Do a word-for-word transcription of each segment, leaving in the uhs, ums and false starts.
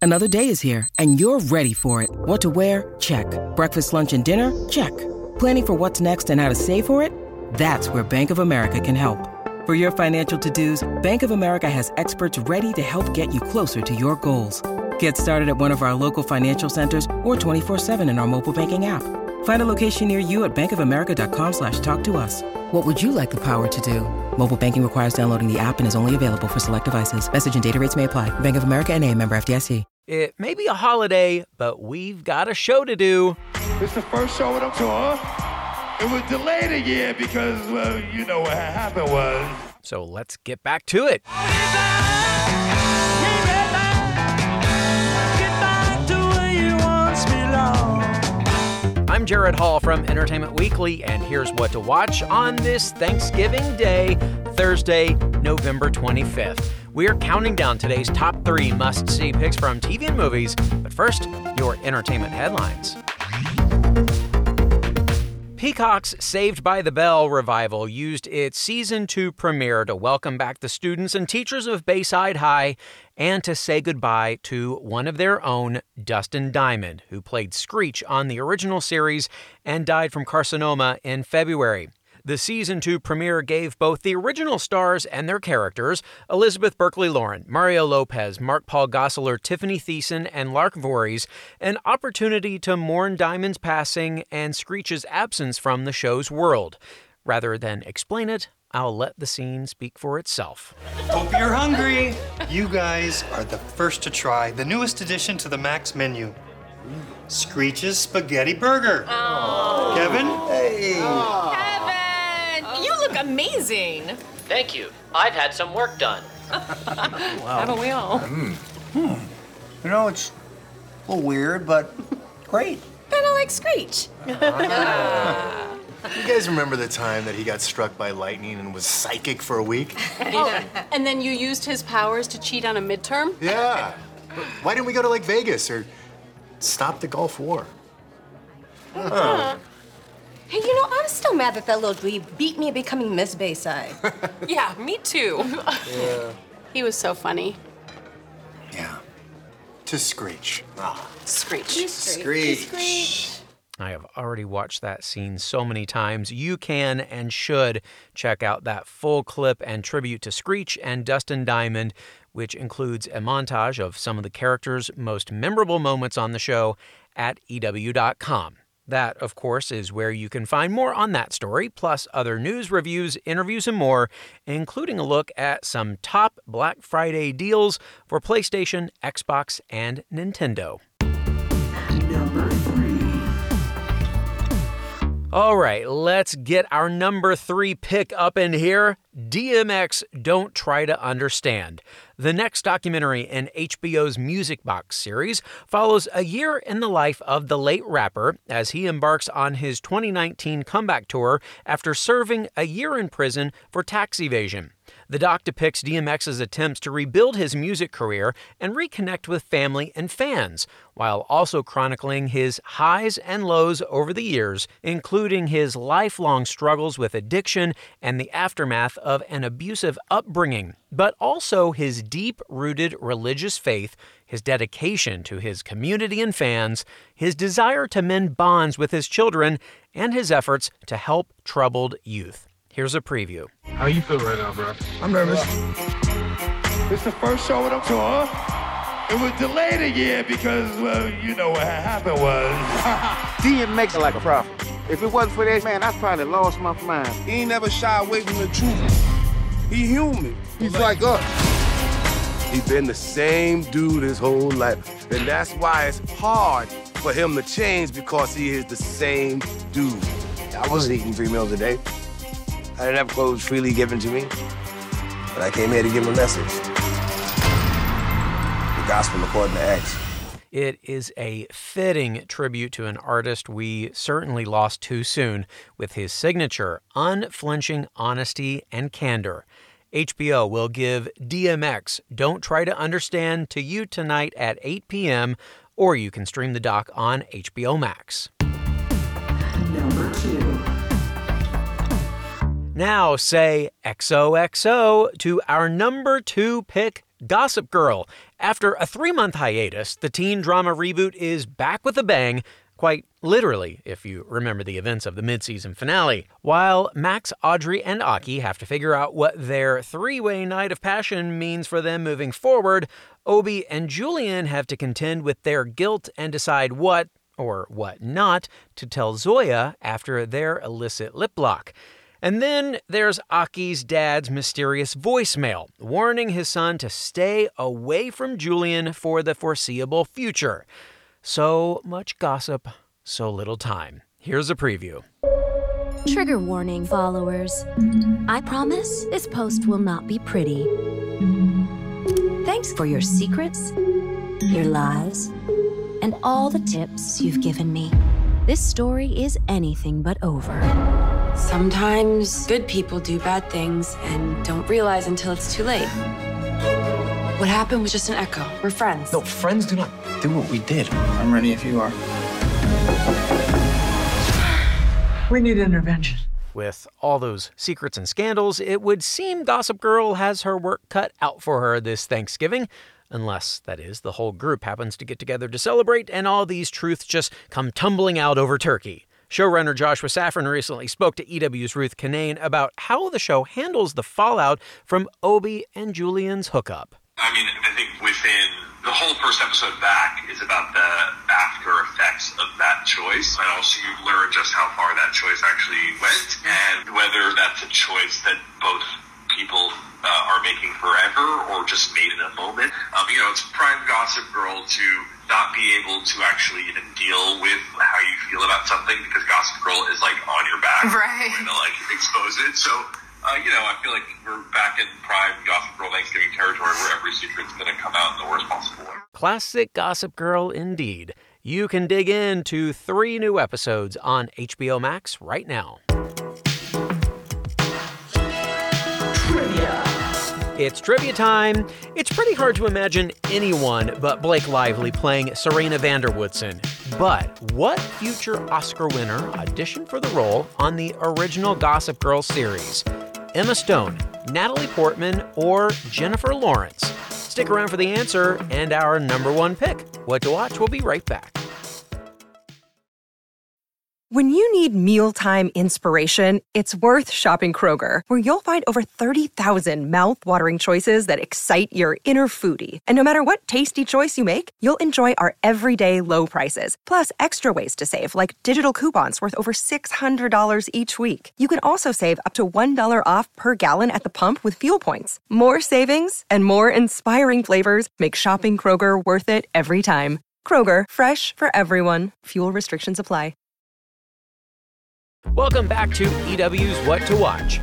Another day is here, and you're ready for it. What to wear? Check. Breakfast, lunch, and dinner? Check. Planning for what's next and how to save for it? That's where Bank of America can help. For your financial to-dos, Bank of America has experts ready to help get you closer to your goals. Get started at one of our local financial centers or twenty-four seven in our mobile banking app. Find a location near you at bankofamerica.com slash talk to us. What would you like the power to do? Mobile banking requires downloading the app and is only available for select devices. Message and data rates may apply. Bank of America N A, member F D I C. It may be a holiday, but we've got a show to do. It's the first show of the tour. It was delayed a year because, well, you know what happened was. So let's get back to it. I'm Jared Hall from Entertainment Weekly, and here's what to watch on this Thanksgiving Day, Thursday, November twenty-fifth. We're counting down today's top three must-see picks from T V and movies, but first, your entertainment headlines. Peacock's Saved by the Bell revival used its season two premiere to welcome back the students and teachers of Bayside High and to say goodbye to one of their own, Dustin Diamond, who played Screech on the original series and died from carcinoma in February. The season two premiere gave both the original stars and their characters, Elizabeth Berkley Lauren, Mario Lopez, Mark Paul Gosselaar, Tiffany Thiessen, and Lark Voorhees, an opportunity to mourn Diamond's passing and Screech's absence from the show's world. Rather than explain it, I'll let the scene speak for itself. Hope you're hungry. You guys are the first to try the newest addition to the Max menu. Screech's Spaghetti Burger. Oh. Kevin? Hey. Oh. Kevin! You look amazing. Thank you. I've had some work done. Wow. Haven't we all? Mm. Hmm. You know, it's a little weird, but great. Kind of like Screech. Ah. You guys remember the time that he got struck by lightning and was psychic for a week? Oh, and then you used his powers to cheat on a midterm? Yeah. Why didn't we go to, like, Vegas or stop the Gulf War? Uh-huh. Hey, you know, I'm still mad that that little dweeb beat me at becoming Miss Bayside. Yeah, me too. Yeah. He was so funny. Yeah. To Screech. Ah. Screech. Screech. Screech. I have already watched that scene so many times. You can and should check out that full clip and tribute to Screech and Dustin Diamond, which includes a montage of some of the characters' most memorable moments on the show at E W dot com. That, of course, is where you can find more on that story, plus other news, reviews, interviews, and more, including a look at some top Black Friday deals for PlayStation, Xbox, and Nintendo. Number three. All right, let's get our number three pick up in here. D M X Don't Try to Understand. The next documentary in H B O's Music Box series follows a year in the life of the late rapper as he embarks on his twenty nineteen comeback tour after serving a year in prison for tax evasion. The doc depicts D M X's attempts to rebuild his music career and reconnect with family and fans, while also chronicling his highs and lows over the years, including his lifelong struggles with addiction and the aftermath of an abusive upbringing, but also his deep-rooted religious faith, his dedication to his community and fans, his desire to mend bonds with his children, and his efforts to help troubled youth. Here's a preview. How you feel right now, bro? I'm nervous. It's the first show of the tour. It was delayed a year because, well, you know what happened was. D M X like a prophet. If it wasn't for that, man, I probably lost my mind. He ain't never shy away from the truth. He human. He's like us. He been the same dude his whole life. And that's why it's hard for him to change, because he is the same dude. I wasn't eating three meals a day. I didn't have clothes freely given to me. But I came here to give him a message. The gospel according to Acts. It is a fitting tribute to an artist we certainly lost too soon, with his signature, unflinching honesty and candor. H B O will give D M X Don't Try to Understand to you tonight at eight p.m., or you can stream the doc on H B O Max. Number two. Now say X O X O to our number two pick, Gossip Girl. After a three-month hiatus, the teen drama reboot is back with a bang, quite literally, if you remember the events of the mid-season finale. While Max, Audrey, and Aki have to figure out what their three-way night of passion means for them moving forward, Obi and Julian have to contend with their guilt and decide what, or what not, to tell Zoya after their illicit lip lock. And then there's Aki's dad's mysterious voicemail, warning his son to stay away from Julian for the foreseeable future. So much gossip, so little time. Here's a preview. Trigger warning, followers. I promise this post will not be pretty. Thanks for your secrets, your lies, and all the tips you've given me. This story is anything but over. Sometimes good people do bad things and don't realize until it's too late. What happened was just an echo. We're friends. No, friends do not do what we did. I'm ready if you are. We need intervention. With all those secrets and scandals, it would seem Gossip Girl has her work cut out for her this Thanksgiving. Unless, that is, the whole group happens to get together to celebrate and all these truths just come tumbling out over turkey. Showrunner Joshua Safran recently spoke to E W's Ruth Kinane about how the show handles the fallout from Obi and Julian's hookup. I mean, I think within the whole first episode back is about the after effects of that choice. And also you learn just how far that choice actually went and whether that's a choice that both people uh, are making forever or just made in a moment. Um, you know, it's prime Gossip Girl to not be able to actually even deal with how you feel about something because Gossip Girl is like on your back. Right. Trying to like expose it. So, uh, you know, I feel like we're back in prime Gossip Girl Thanksgiving territory where every secret's going to come out in the worst possible way. Classic Gossip Girl indeed. You can dig into three new episodes on H B O Max right now. Trivia. It's trivia time. It's pretty hard to imagine anyone but Blake Lively playing Serena Vanderwoodson. But what future Oscar winner auditioned for the role on the original Gossip Girl series? Emma Stone, Natalie Portman, or Jennifer Lawrence? Stick around for the answer and our number one pick. What to Watch will be right back. When you need mealtime inspiration, it's worth shopping Kroger, where you'll find over thirty thousand mouth-watering choices that excite your inner foodie. And no matter what tasty choice you make, you'll enjoy our everyday low prices, plus extra ways to save, like digital coupons worth over six hundred dollars each week. You can also save up to one dollar off per gallon at the pump with fuel points. More savings and more inspiring flavors make shopping Kroger worth it every time. Kroger, fresh for everyone. Fuel restrictions apply. Welcome back to E W's What to Watch.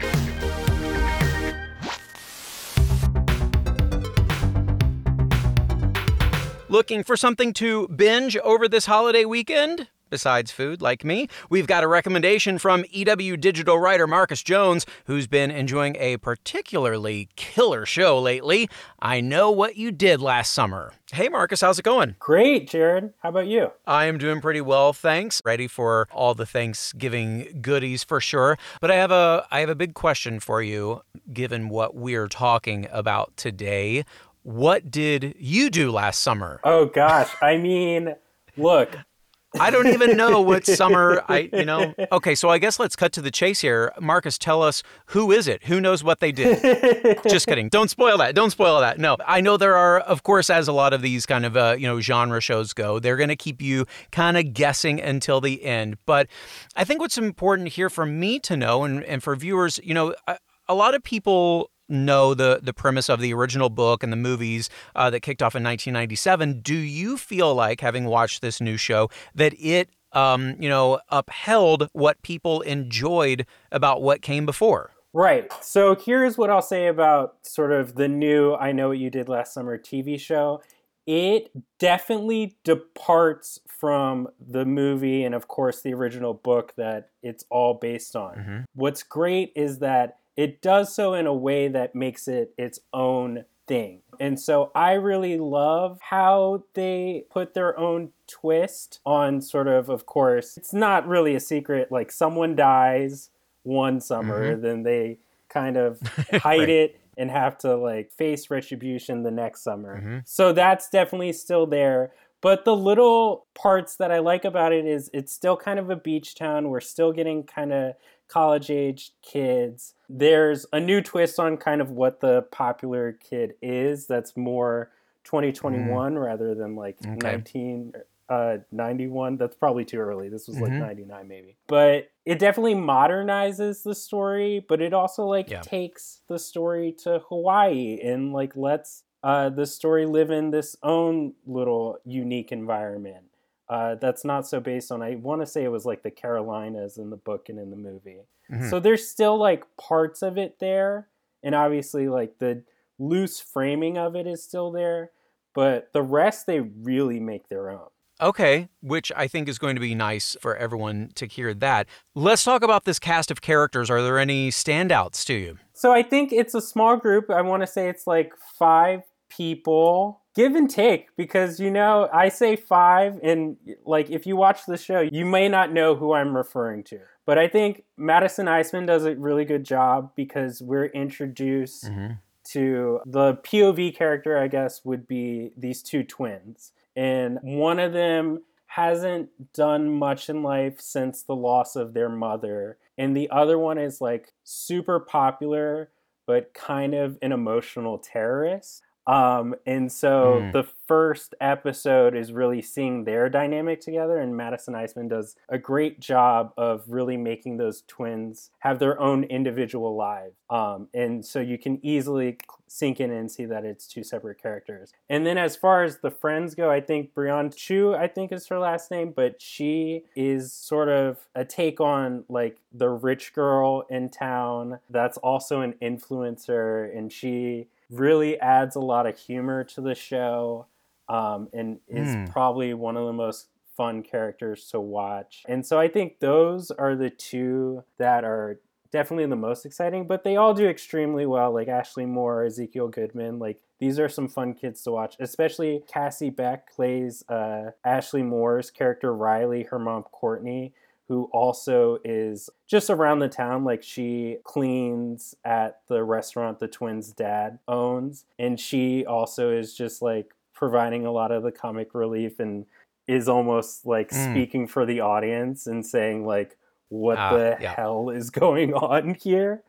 Looking for something to binge over this holiday weekend? Besides food, like me, we've got a recommendation from E W digital writer Marcus Jones, who's been enjoying a particularly killer show lately, I Know What You Did Last Summer. Hey, Marcus, how's it going? Great, Jared. How about you? I am doing pretty well, thanks. Ready for all the Thanksgiving goodies for sure. But I have a I have a big question for you, given what we're talking about today. What did you do last summer? Oh, gosh. I mean, look. I don't even know what summer I, you know. Okay, so I guess let's cut to the chase here. Marcus, tell us, who is it? Who knows what they did? Just kidding. Don't spoil that. Don't spoil that. No, I know there are, of course, as a lot of these kind of, uh, you know, genre shows go, they're going to keep you kind of guessing until the end. But I think what's important here for me to know and, and for viewers, you know, a, a lot of people know the the premise of the original book and the movies uh, that kicked off in nineteen ninety-seven. Do you feel like, having watched this new show, that it, um, you know, upheld what people enjoyed about what came before? Right. So here's what I'll say about sort of the new I Know What You Did Last Summer T V show. It definitely departs from the movie and, of course, the original book that it's all based on. Mm-hmm. What's great is that it does so in a way that makes it its own thing. And so I really love how they put their own twist on sort of, of course, it's not really a secret, like someone dies one summer, mm-hmm. then they kind of hide right. it and have to like face retribution the next summer. Mm-hmm. So that's definitely still there. But the little parts that I like about it is it's still kind of a beach town. We're still getting kind of college-age kids. There's a new twist on kind of what the popular kid is that's more twenty twenty-one mm. rather than like okay. nineteen ninety-one. That's probably too early. This was like mm-hmm. ninety-nine maybe. But it definitely modernizes the story, but it also like yeah. takes the story to Hawaii and like lets uh, the story live in this own little unique environment. Uh, that's not so based on, I want to say it was like the Carolinas in the book and in the movie. Mm-hmm. So there's still like parts of it there. And obviously like the loose framing of it is still there. But the rest, they really make their own. Okay, which I think is going to be nice for everyone to hear that. Let's talk about this cast of characters. Are there any standouts to you? So I think it's a small group. I want to say it's like five people. Give and take, because, you know, I say five, and like if you watch the show, you may not know who I'm referring to. But I think Madison Iseman does a really good job because we're introduced mm-hmm. to the P O V character, I guess, would be these two twins. And one of them hasn't done much in life since the loss of their mother. And the other one is like super popular, but kind of an emotional terrorist. Um, and so mm. the first episode is really seeing their dynamic together, and Madison Iseman does a great job of really making those twins have their own individual lives. Um, and so you can easily sink in and see that it's two separate characters. And then as far as the friends go, I think Brianne Chu, I think is her last name, but she is sort of a take on like the rich girl in town that's also an influencer, and she really adds a lot of humor to the show, um, and is mm. probably one of the most fun characters to watch. And so I think those are the two that are definitely the most exciting, but they all do extremely well. Like Ashley Moore, Ezekiel Goodman, like these are some fun kids to watch, especially Cassie Beck plays uh, Ashley Moore's character Riley, her mom Courtney, who also is just around the town. Like she cleans at the restaurant the twins' dad owns. And she also is just like providing a lot of the comic relief and is almost like mm. speaking for the audience and saying like, what uh, the yeah. hell is going on here?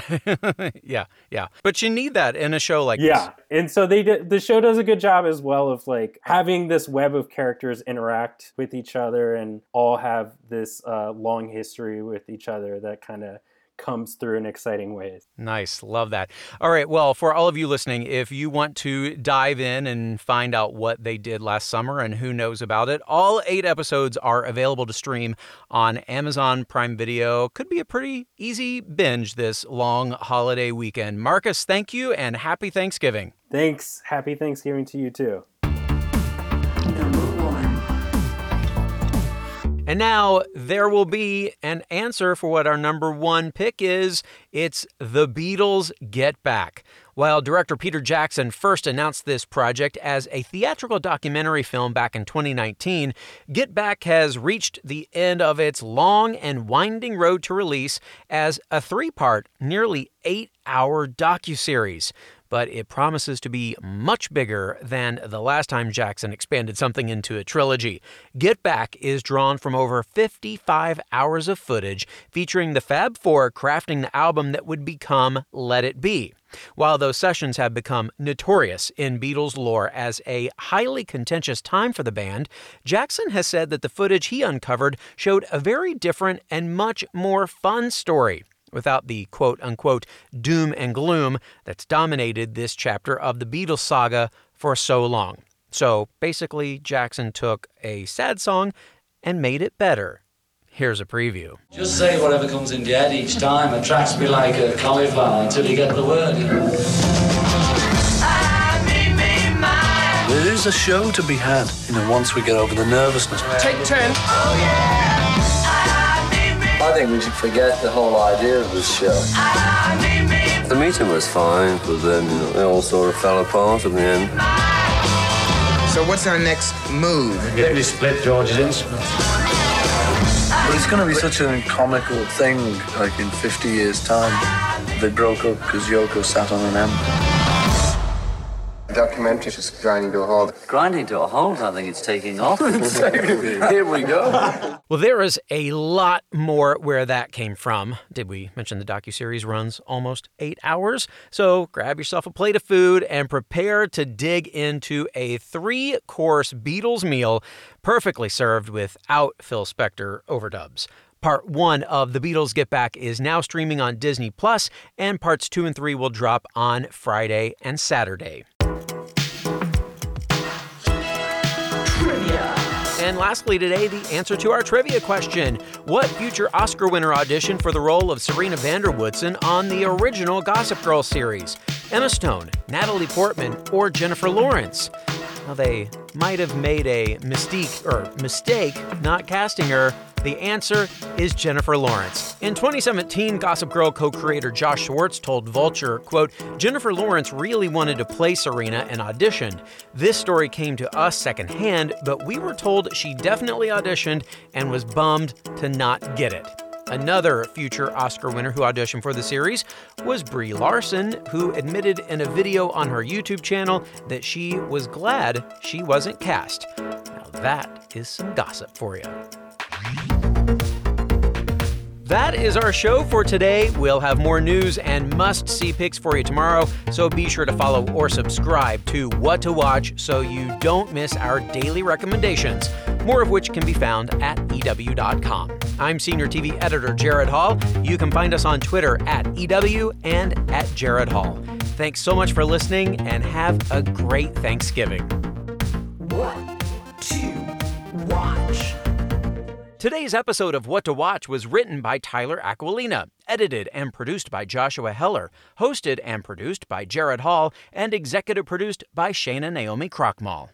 yeah, yeah. But you need that in a show like yeah. this. Yeah, and so they did, the show does a good job as well of like having this web of characters interact with each other and all have this uh, long history with each other that kind of comes through in exciting ways. Nice. Love that. All right. Well, for all of you listening, if you want to dive in and find out what they did last summer and who knows about it, all eight episodes are available to stream on Amazon Prime Video. Could be a pretty easy binge this long holiday weekend. Marcus, thank you and happy Thanksgiving. Thanks. Happy Thanksgiving to you too. And now there will be an answer for what our number one pick is. It's The Beatles Get Back. While director Peter Jackson first announced this project as a theatrical documentary film back in twenty nineteen, Get Back has reached the end of its long and winding road to release as a three-part, nearly eight-hour docuseries. But it promises to be much bigger than the last time Jackson expanded something into a trilogy. Get Back is drawn from over fifty-five hours of footage featuring the Fab Four crafting the album that would become Let It Be. While those sessions have become notorious in Beatles lore as a highly contentious time for the band, Jackson has said that the footage he uncovered showed a very different and much more fun story, without the quote-unquote doom and gloom that's dominated this chapter of the Beatles saga for so long. So basically, Jackson took a sad song and made it better. Here's a preview. Just say whatever comes into your head each time and tracks be like a cauliflower until you get the word, you know. There is a show to be had, you know, once we get over the nervousness. Take ten. Oh, yeah. I think we should forget the whole idea of this show. The meeting was fine, but then you know, it all sort of fell apart in the end. So what's our next move? Maybe split George's instruments. But it's going to be such a comical thing, like in fifty years' time. They broke up because Yoko sat on an ember. Documentary just grinding to a halt. Grinding to a halt, I think it's taking off. Here we go. Well, there is a lot more where that came from. Did we mention the docuseries runs almost eight hours? So grab yourself a plate of food and prepare to dig into a three-course Beatles meal perfectly served without Phil Spector overdubs. Part one of The Beatles Get Back is now streaming on Disney Plus, and parts two and three will drop on Friday and Saturday. Trivia. And lastly today, the answer to our trivia question. What future Oscar winner auditioned for the role of Serena van der Woodsen on the original Gossip Girl series? Emma Stone, Natalie Portman, or Jennifer Lawrence? Now, they might have made a mystique or mistake not casting her. The answer is Jennifer Lawrence. In twenty seventeen, Gossip Girl co-creator Josh Schwartz told Vulture, quote, Jennifer Lawrence really wanted to play Serena and auditioned. This story came to us secondhand, but we were told she definitely auditioned and was bummed to not get it. Another future Oscar winner who auditioned for the series was Brie Larson, who admitted in a video on her YouTube channel that she was glad she wasn't cast. Now that is some gossip for you. That is our show for today. We'll have more news and must-see picks for you tomorrow, so be sure to follow or subscribe to What to Watch so you don't miss our daily recommendations, more of which can be found at E W dot com. I'm Senior T V Editor Jared Hall. You can find us on Twitter at E W and at Jared Hall. Thanks so much for listening, and have a great Thanksgiving. What to watch? Today's episode of What to Watch was written by Tyler Aquilina, edited and produced by Joshua Heller, hosted and produced by Jared Hall, and executive produced by Shayna Naomi Krochmal.